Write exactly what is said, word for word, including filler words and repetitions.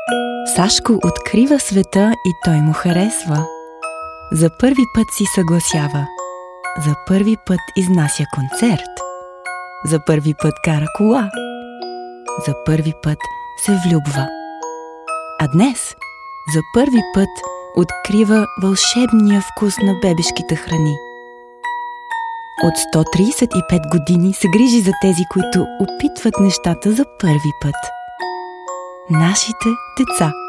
Сашко открива света и той му харесва. За първи път си съгласява. За първи път изнася концерт. За първи път кара кола. За първи път се влюбва. А днес за първи път открива вълшебния вкус на бебешките храни. От сто тридесет и пет години се грижи за тези, които опитват нещата за първи път. Нашите деца.